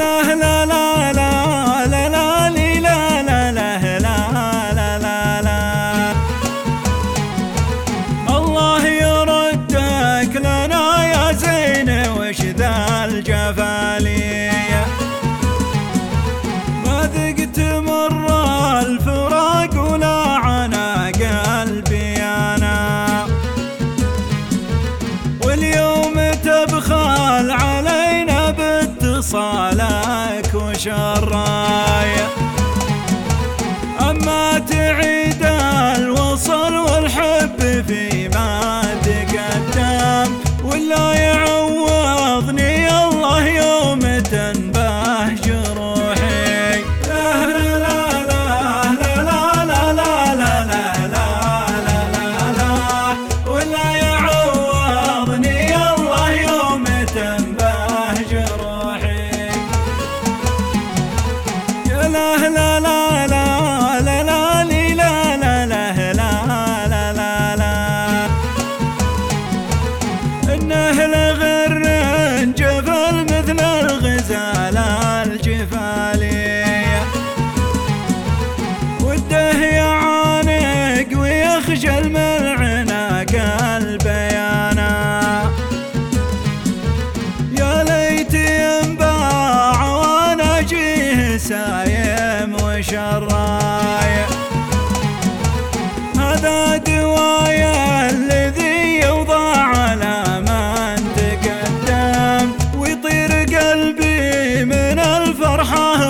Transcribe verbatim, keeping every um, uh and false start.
لا لا لا لا لا لا لي لا لا لا لا لا لا لا. الله يردك لنا يا زين وش ذا الجفالي، ما ذقت مر الفراق ولا عنا قلبي أنا، واليوم تبخل علينا باتصالك وشراي، أما تعيد الوصل والحب فيما تقدم، ولا يعوضني الله يوم تنبه جروحي. لا لا لا لا لا لا لا لا لا لا لا، ولا يعوضني الله يوم تنبه جروحي. يا لا لا لا لا لا لا لي لا لا لا لا لا لا لا. إنه لغر جفل مثل الغزال الجفالي، وده يعانق ويخجل من عناق البيانا، يا ليت ينباع وانا اجيه سايم وشراي. هذا دوايا الذي يوضع على من تقدم، ويطير قلبي من الفرحة